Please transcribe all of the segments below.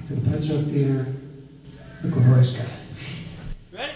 to the Pet Shop Theater, the Kahora Sky. Ready?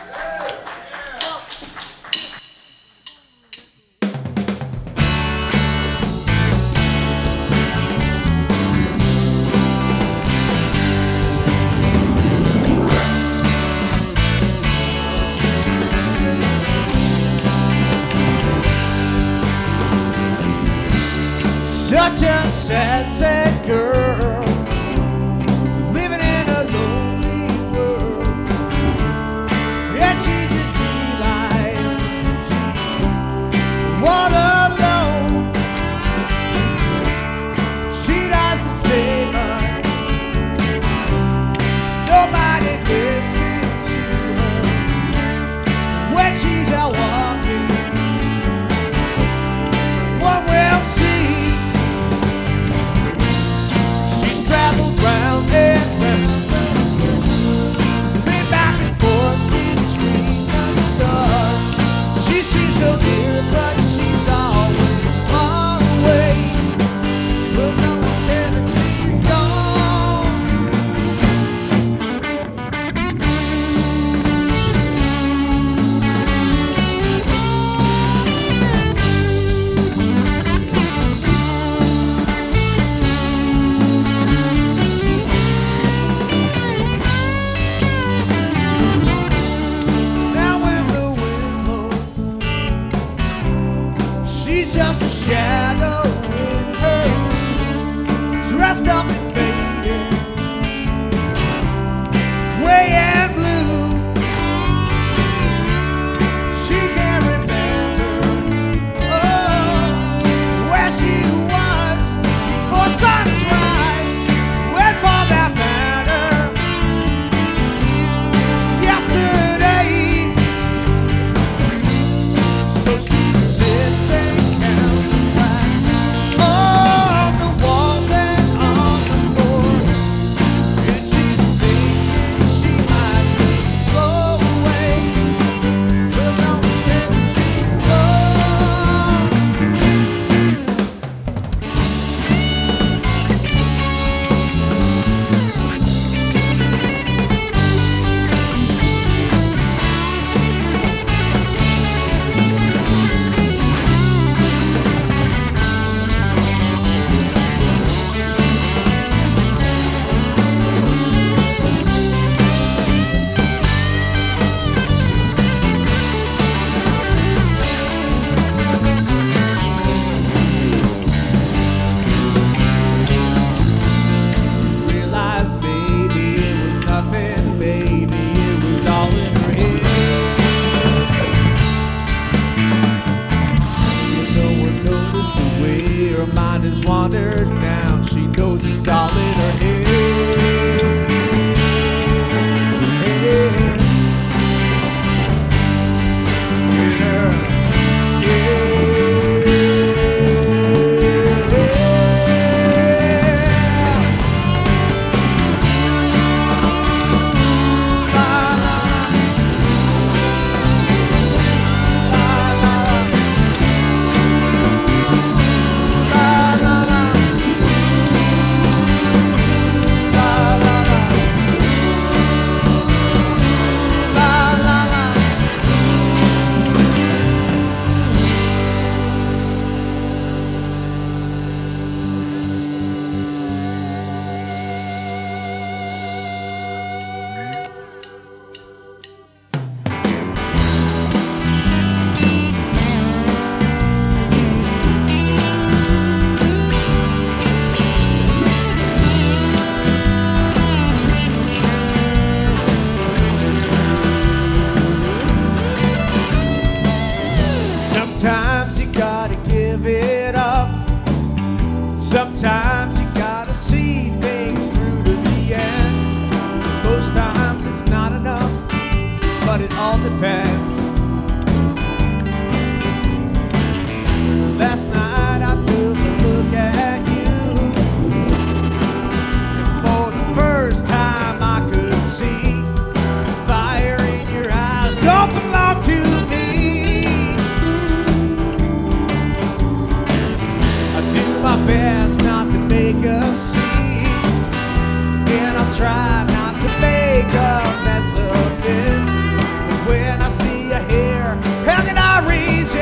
Such a sad, sad girl, living in a lonely world. And she just realized that she was alone. She doesn't say much, nobody listens to her when she's out walking. One will see. try not to make a mess of this. But when I see you here, how can I resist?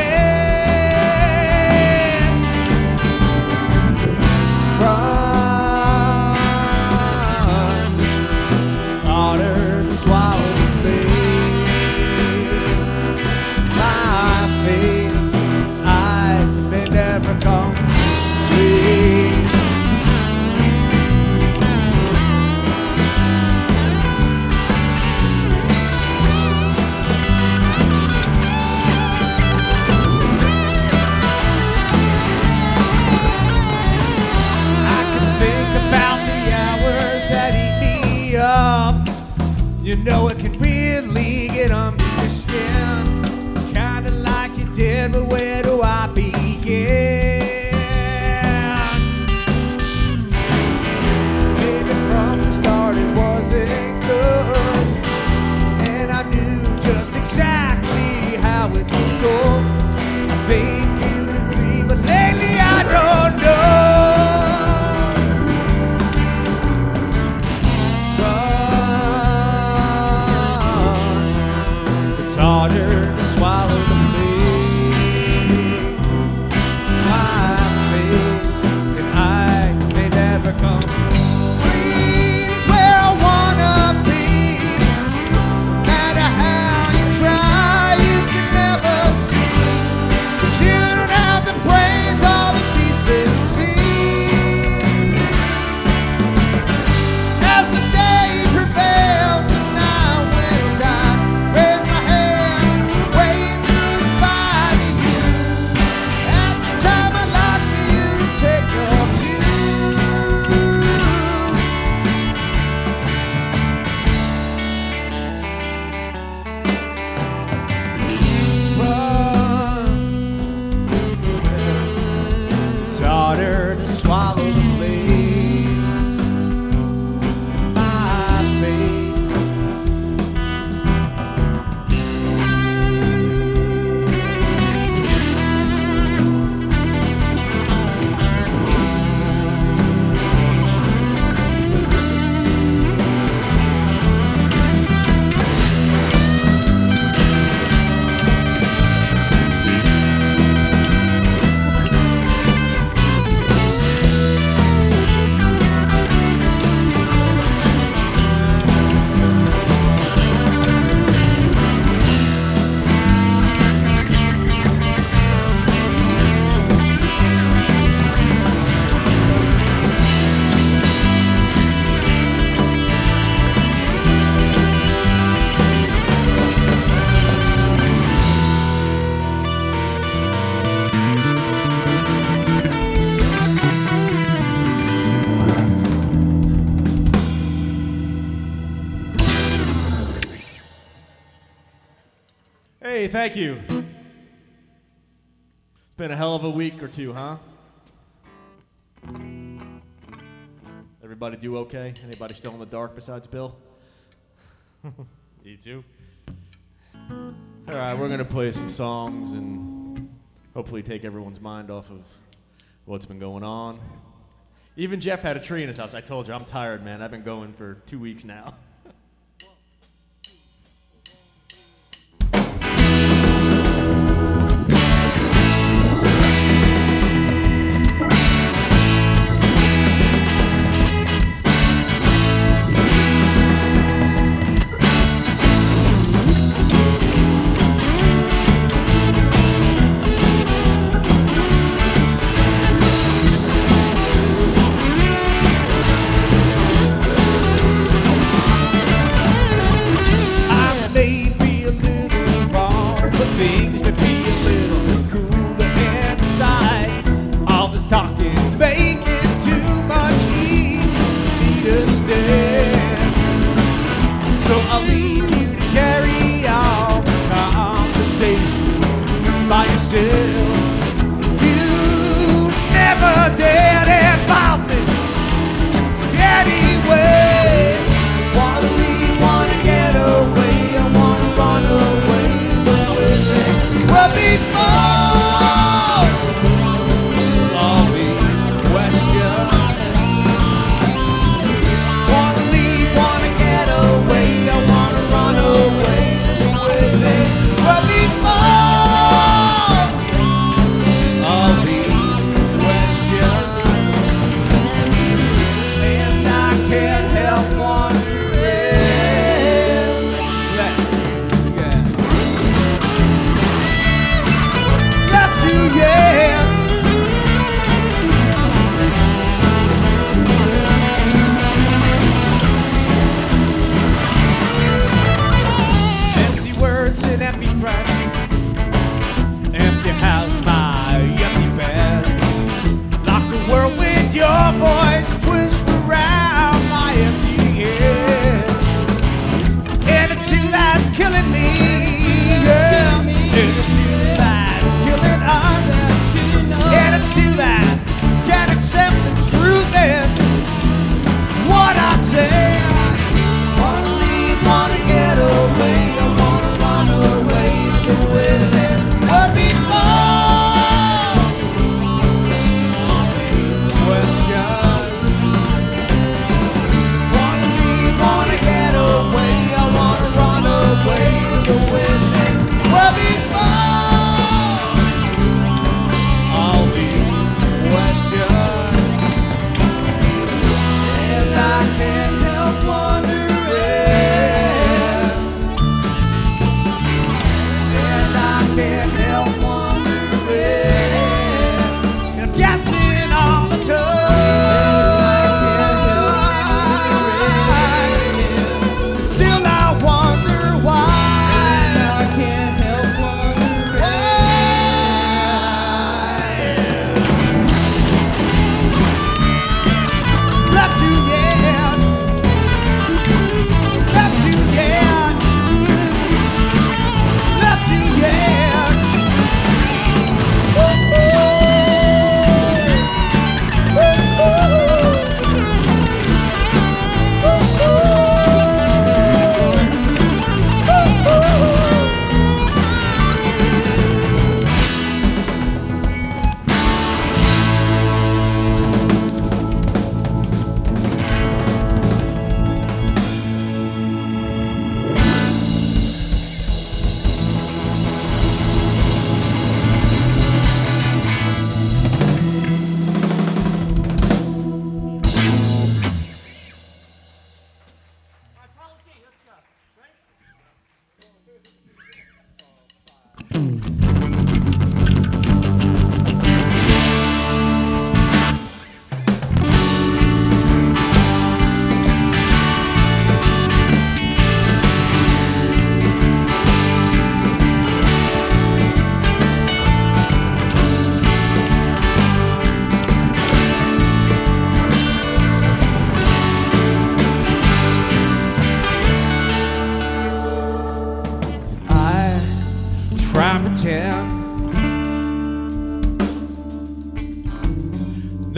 Run, it's harder to swallow the pain. My faith, I may never come free. You know it can really get under your skin, kinda like you did, but where do I begin? Maybe from the start it wasn't good, and I knew just exactly how it would go. I think you'd agree, but lately I don't know. Harder to swallow the pain. My face, and I may never come clean is where I wanna be. No matter how you try, you can never see. 'Cause you don't have the brains or the decency. As the day prevails and I will die, raise my head. Harder to swallow the flames in my face. Hey, thank you. It's been a hell of a week or two, huh? Everybody do okay? Anybody still in the dark besides Bill? You too? All right, we're going to play some songs and hopefully take everyone's mind off of what's been going on. Even Jeff had a tree in his house. I told you, I'm tired, man. I've been going for 2 weeks now.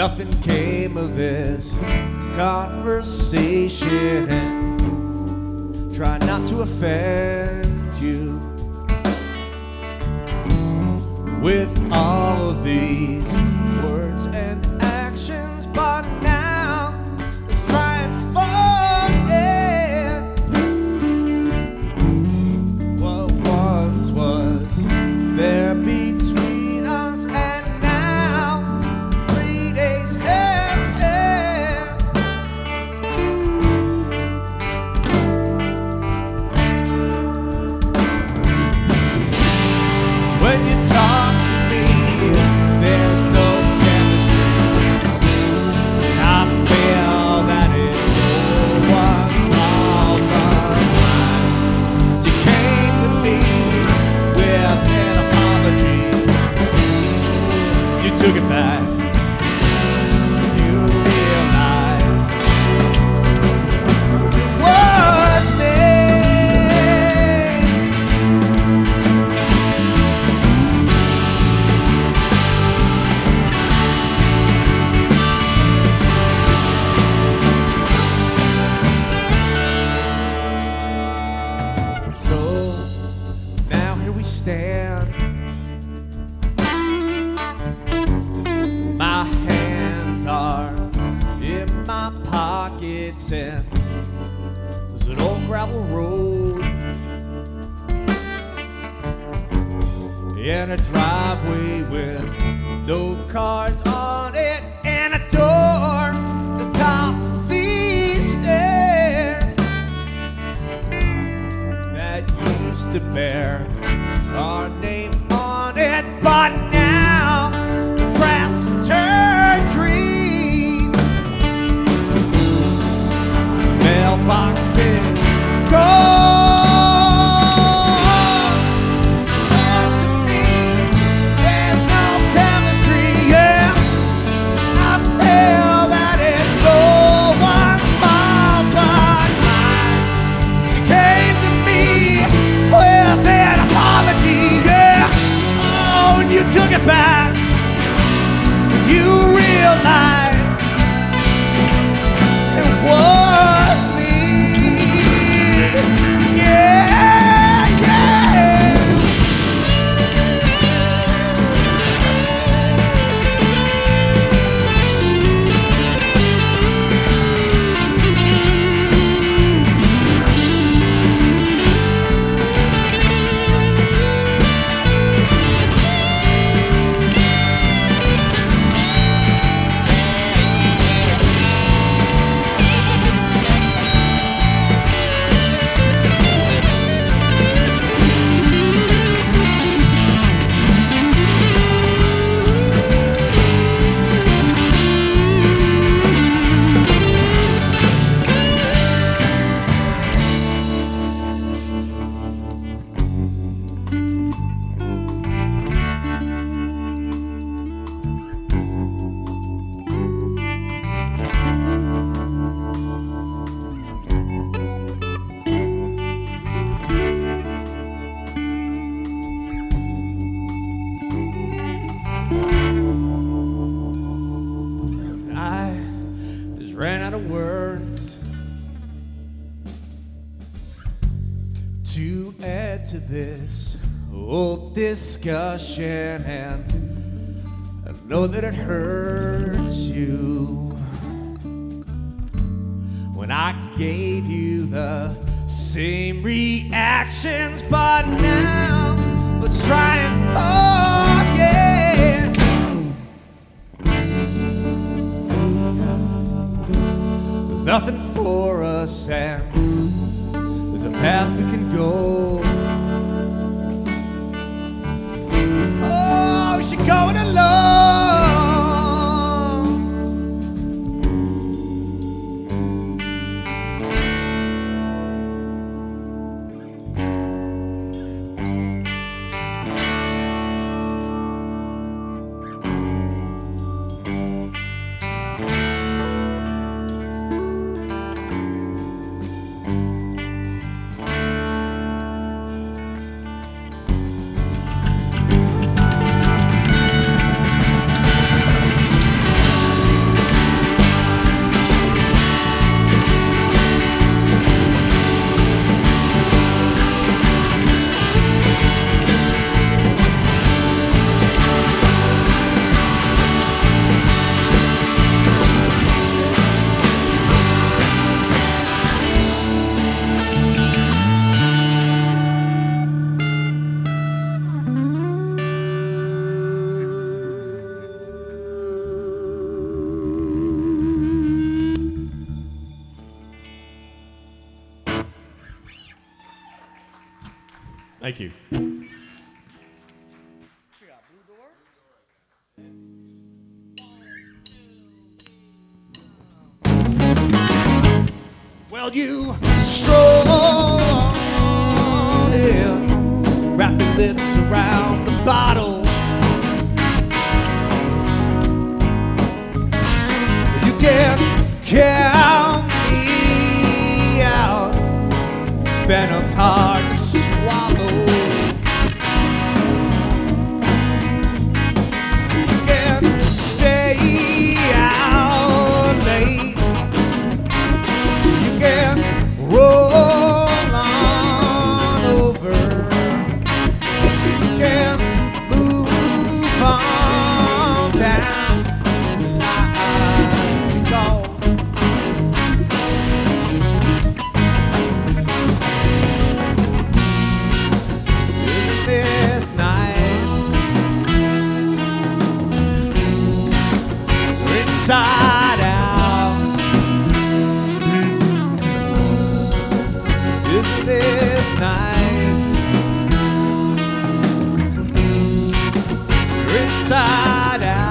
nothing came of this conversation, and try not to offend you with all of these words and actions, but now let's try and forget what once was there between us, and now 3 days have passed. When you talk to me, there's no chemistry. I feel that it's no one's fault but mine. You came to me with an apology. You took it back. You realized it was me. So now here we stand. My hands are in my pockets, and there's an old gravel road and a driveway with no cars on it, and a door at the top of these stairs that used to bear our name on it, but now the grass turned green. Mailboxes gone. And to me, there's no chemistry. Yeah, I feel that it's no one's fault but mine. You came to me with an apology, yeah. Oh, and you took it back. You realized it was me. Yeah, yeah. I just ran out of words to add to this whole discussion, and I know that it hurts you when I gave you the same reactions, but now let's try and forget. There's nothing for us, and there's a path we can go. Oh, she's going alone. Thank you. Well, you strolled in, wrap your lips around the bottle. You can count me out. Venom's hard to swallow. You can stay out late. You can roll on over. You can move on down the line goes. Isn't this nice? We're inside out. Isn't this nice? We're inside out.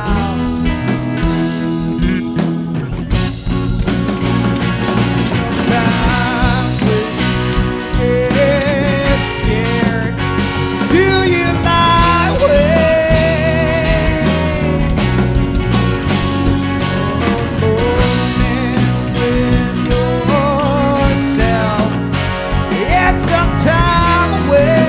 Sometimes when you get scared, do you lie awake? A moment with yourself. It's some time away.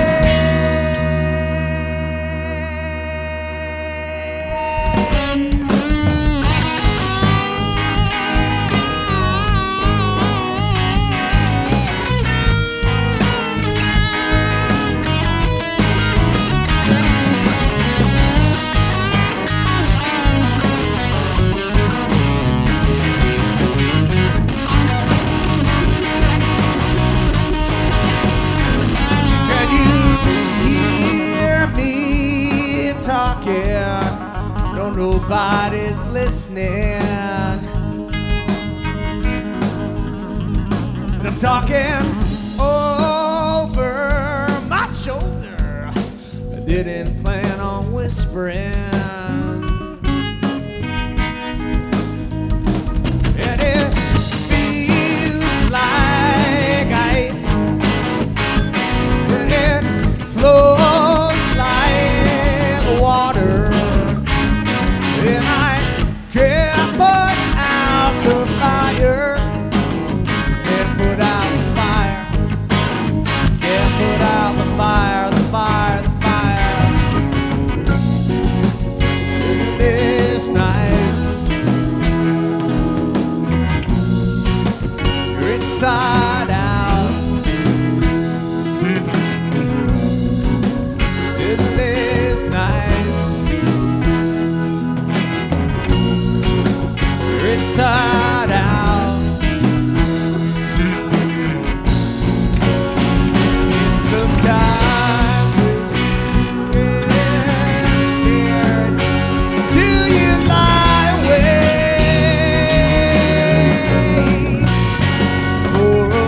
Can you hear me talking? No, nobody's listening. And I'm talking over my shoulder. I didn't plan on whispering. And it feels like ice. And it flows like water. And I can't put out the fire. Can't put out the fire. Can't put out the fire, the fire, the fire. Isn't this nice? You're inside out. Isn't this nice? You're inside out. And sometimes when you get scared, do you lie awake for a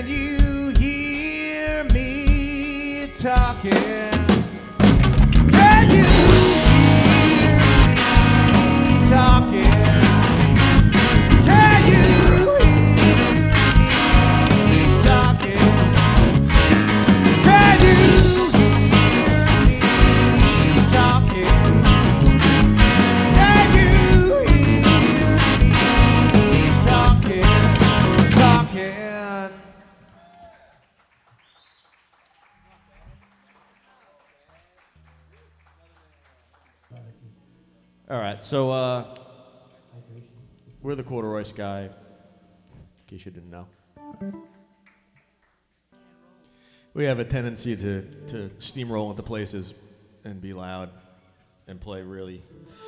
Can you hear me talking? Can you hear me talking? Can you hear me talking? Can you hear me talking? Can you hear me talking? All right, so we're the Corduroy Sky, in case you didn't know. We have a tendency to steamroll into places and be loud and play really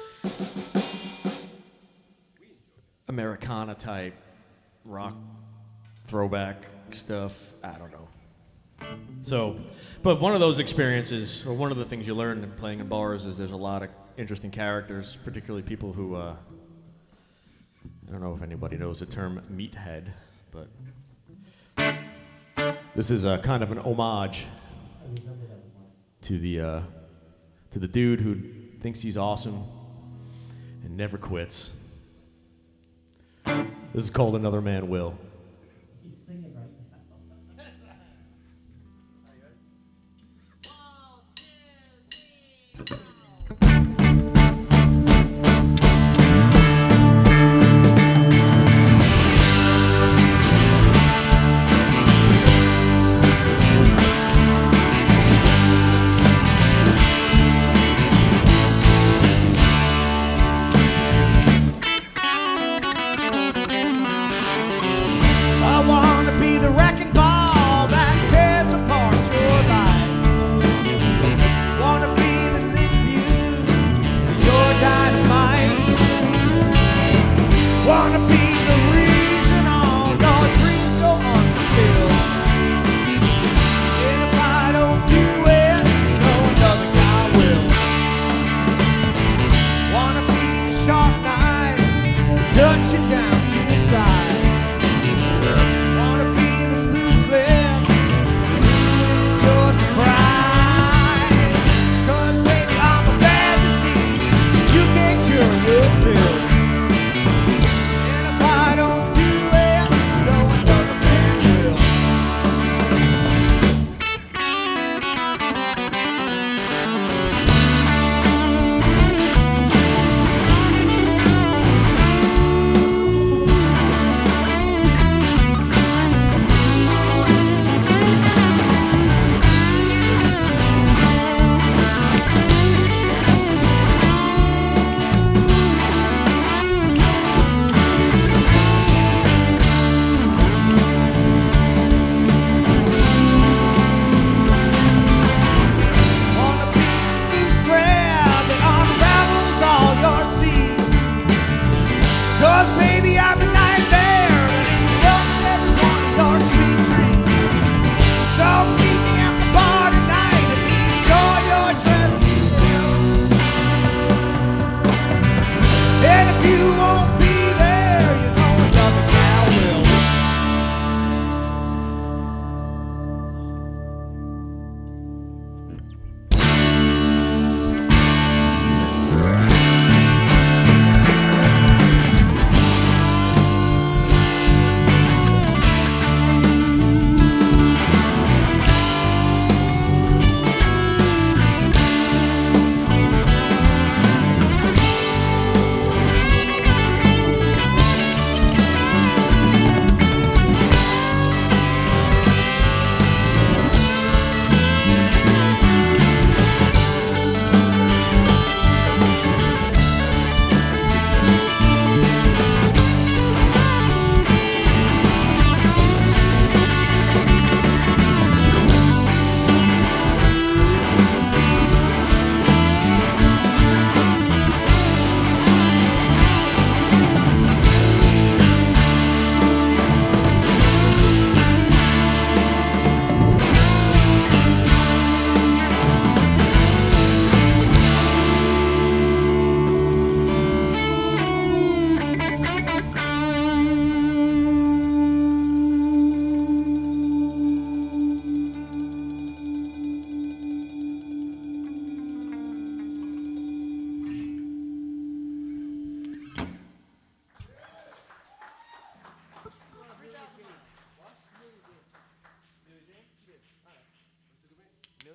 Americana type rock throwback stuff. I don't know. So, but one of those experiences, or one of the things you learn in playing in bars, is there's a lot of interesting characters, particularly people who, I don't know if anybody knows the term meathead, but this is a kind of an homage to the dude who thinks he's awesome and never quits. This is called Another Man Will. He's singing right now.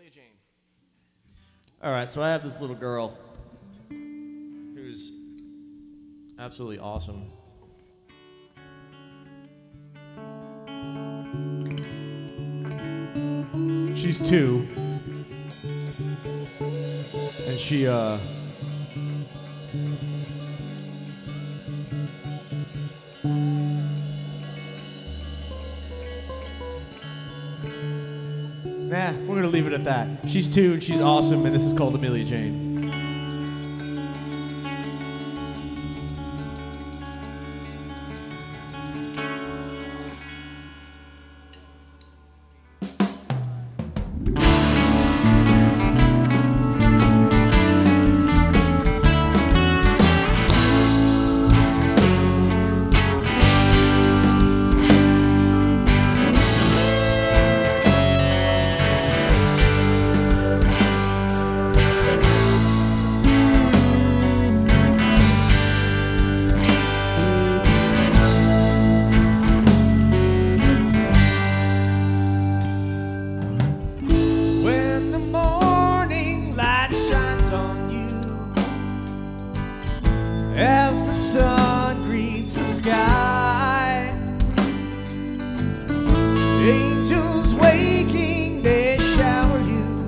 Amelia Jane. All right, so I have this little girl who's absolutely awesome. She's 2. And she, nah, we're gonna leave it at that. She's 2 and she's awesome, and this is called Amelia Jane. As the sun greets the sky, angels waking, they shower you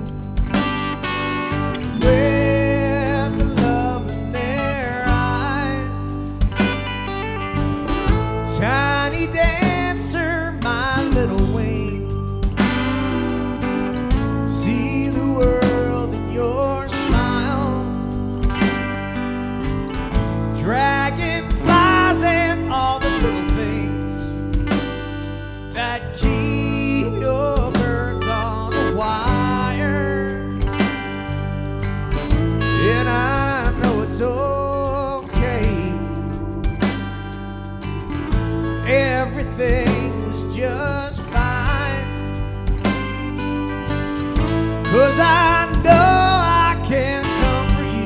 with the love in their eyes. Tiny dancer, my little wing, see the world in your smile. Dragonflies and all the little things that keep your birds on the wire. And I know it's okay. Everything was just fine, 'cause I know I can come for you.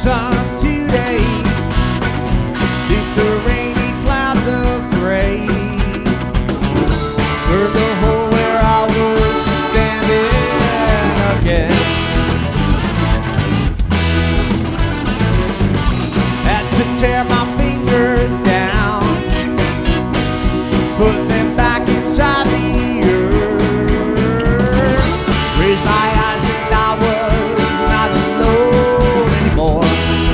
sun today. Beat the rainy clouds of gray. Burned the hole where I was standing again. Had to tear my fingers down, put them back inside the earth. Raised my eyes and I was not alone anymore.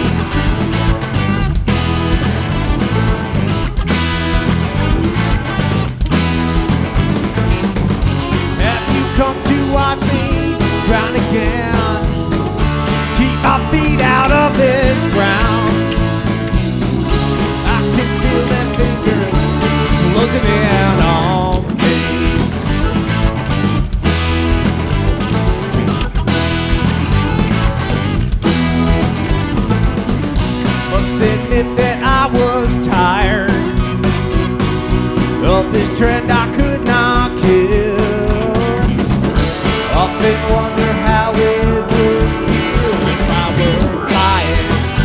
Have you come to watch me drown again? Keep my feet out of this ground. I can feel their fingers closing in on me. Must admit that I was tired of this trend I could not kill. Often wonder how it would feel if I were flying.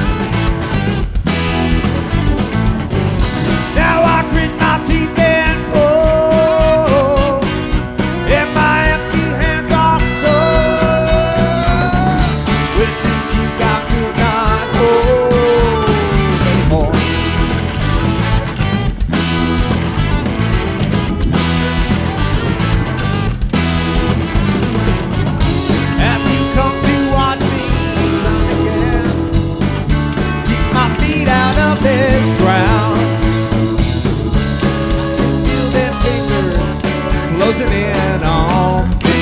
Now I grit my teeth and pull, and my empty hands are sore with things you got could not hold anymore. Have you come to watch me drown again? Keep my feet out of this ground. Feel their fingers closing in on me.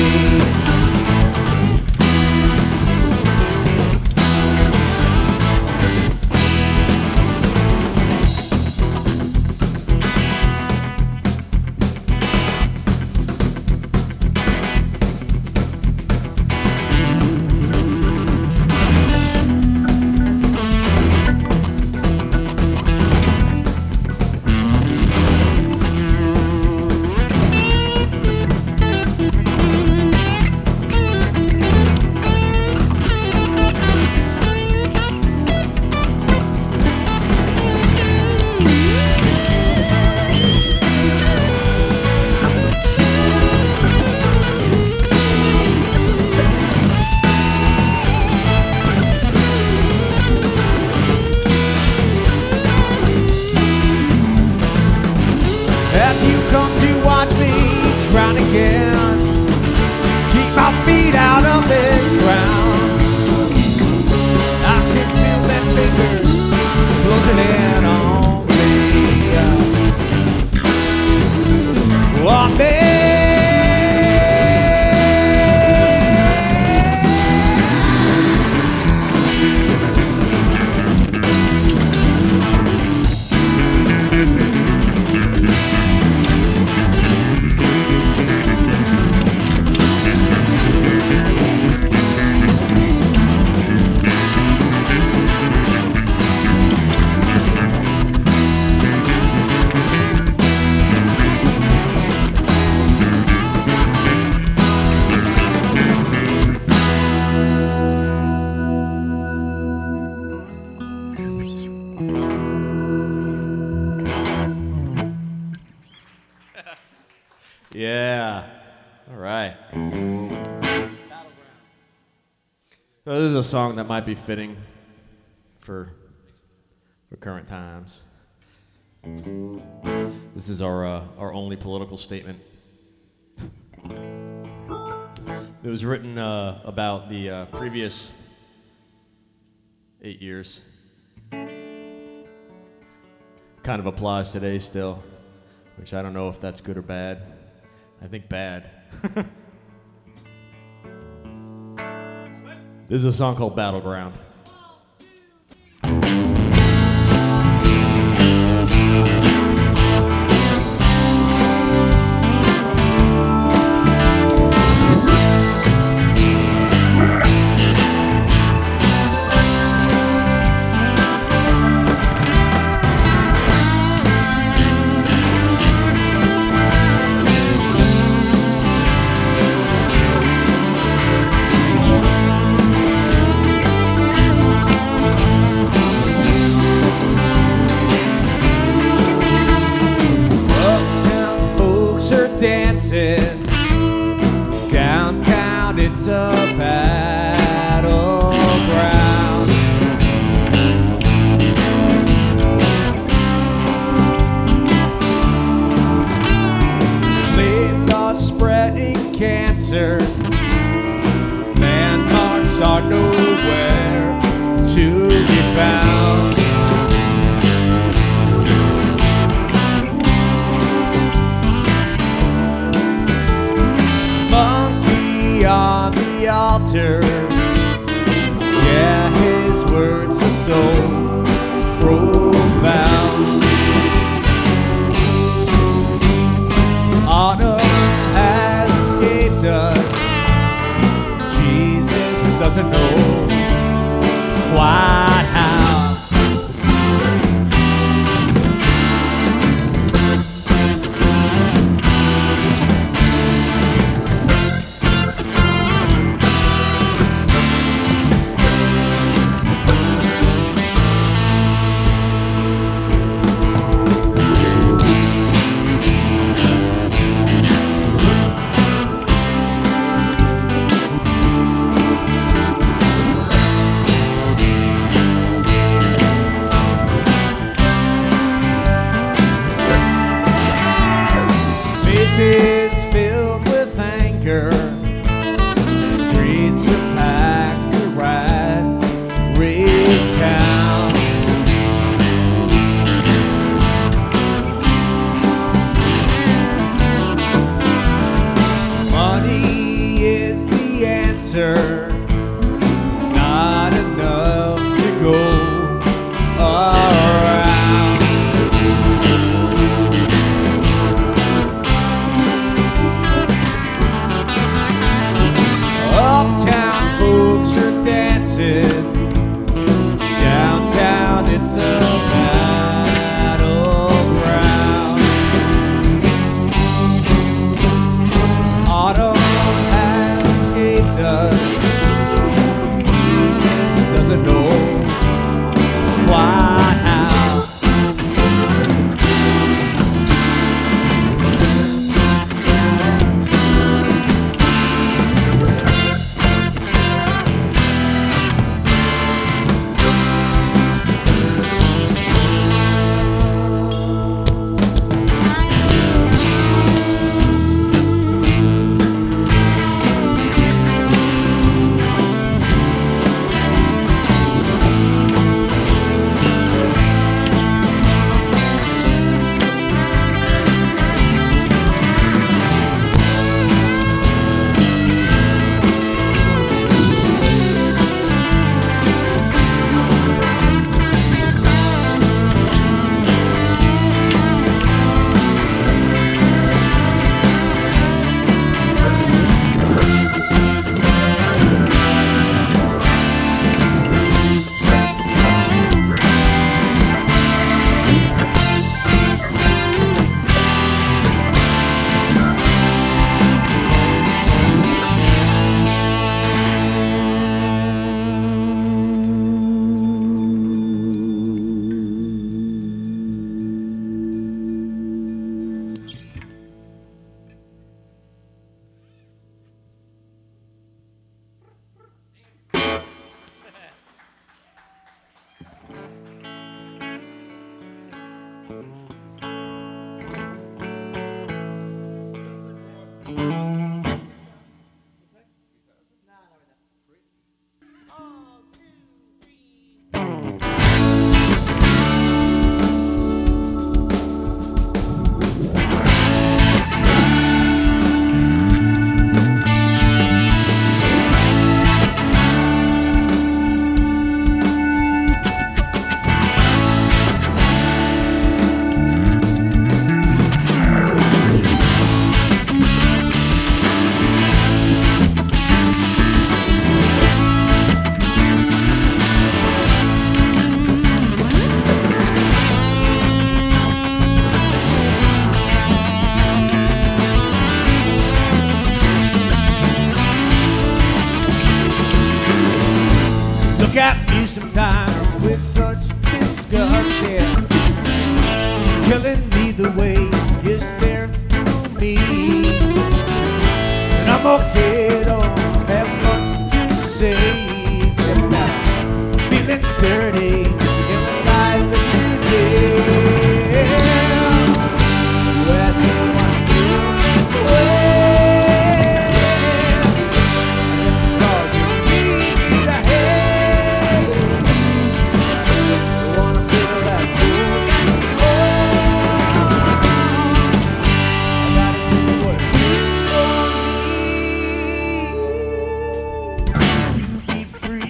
Have you come to watch me drown again? Keep my feet out of this ground. I can feel their fingers closing in on me. On me. Yeah. All right. So this is a song that might be fitting for current times. This is our only political statement. It was written about the previous 8 years. Kind of applies today still, which I don't know if that's good or bad. I think bad. This is a song called Battleground. Downtown, it's a battleground. Blades are spreading cancer. Landmarks are nowhere to be found. Monkey on the altar, yeah, his words are so profound. Autumn has escaped us. Jesus doesn't know quite how. Faces filled with anger, streets are packed to rat race town. Money is the answer, not enough to go around. Uptown folks are dancing. Downtown, it's a battleground. Autumn has escaped us. Jesus doesn't know quite how. Look at me sometimes with such disgust, yeah. It's killing me the way you stare through me. And I'm forget or have much to say. Except that I'm feeling dirty in the light of the new day. You ask me why I'm feeling this way. I guess it's 'cause you need me to hate. Don't wanna feel that cool anymore. I gotta do what it takes for me to be free.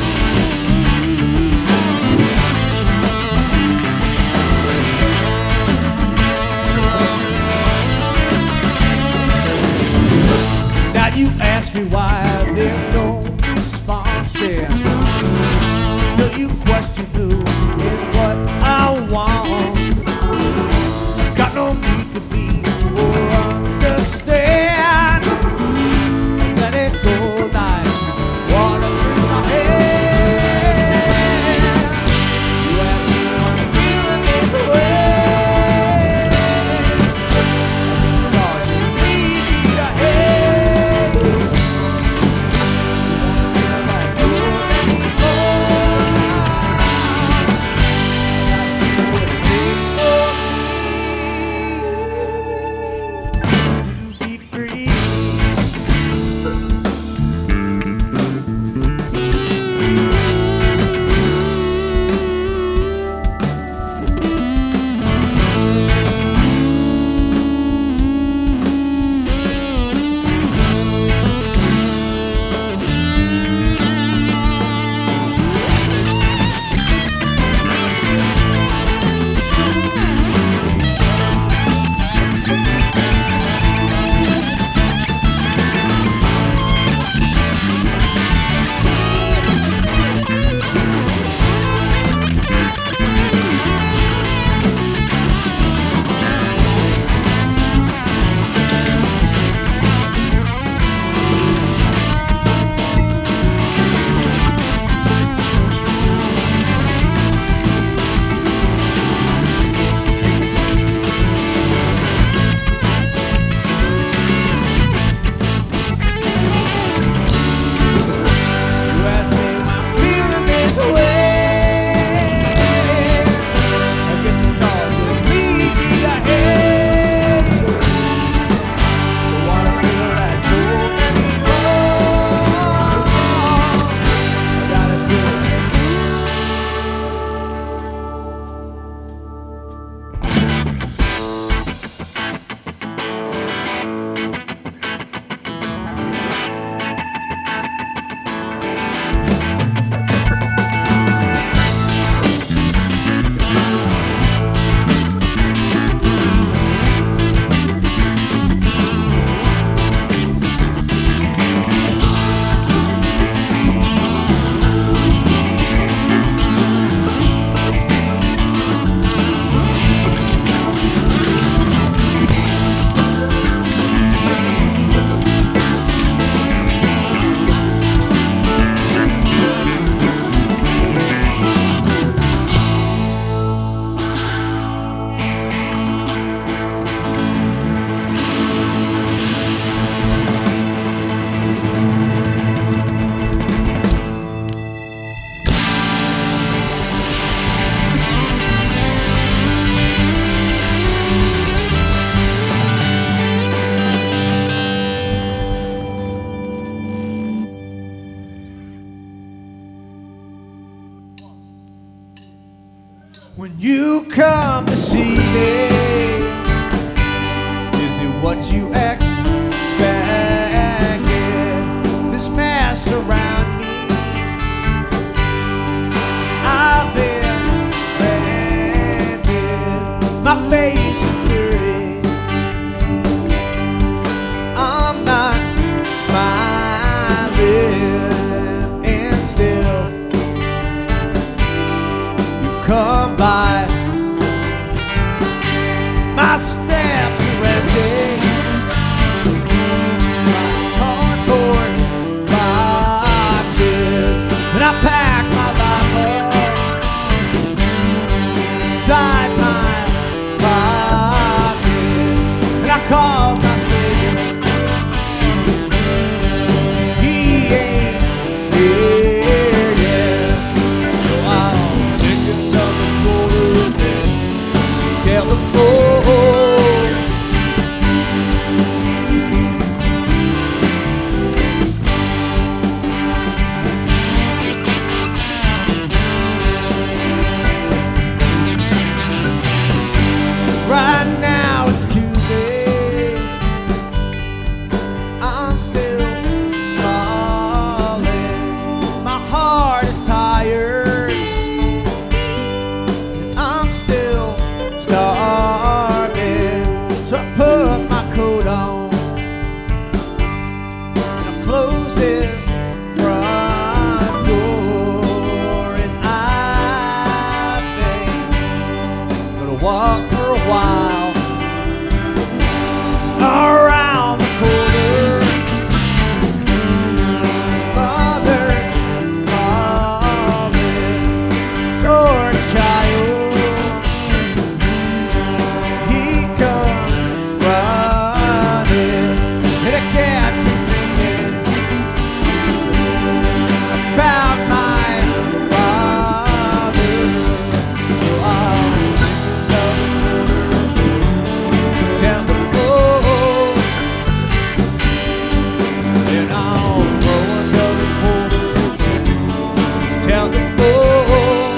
Now you ask me why there's no response, yeah. Still you question who and what I want. I've got no need to be or understand. Let it go like water through my head. You ask me why I'm feeling this way. I guess it's 'cause you need me to hate. You don't feel like good anymore. I gotta do what it takes for me to be free. You ask me why I'm feeling this way. I guess it's 'cause you need me to hate. Don't wanna feel that cool anymore. I gotta do it. When you come to see me, is it what you expected? This mess around me, I've been branded. My face is dirty. I'm not smiling, and still you've come by. and I'll throw another quarter against this telephone.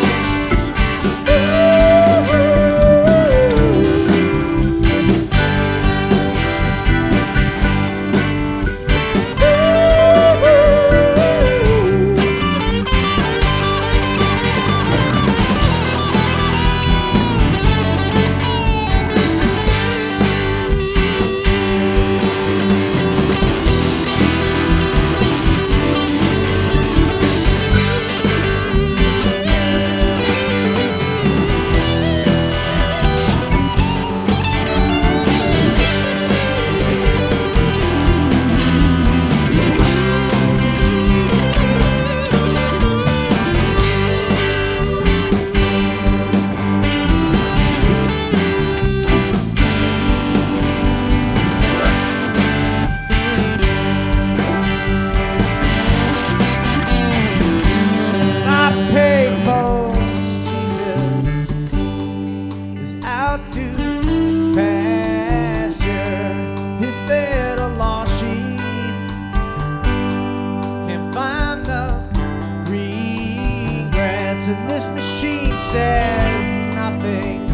And this machine says nothing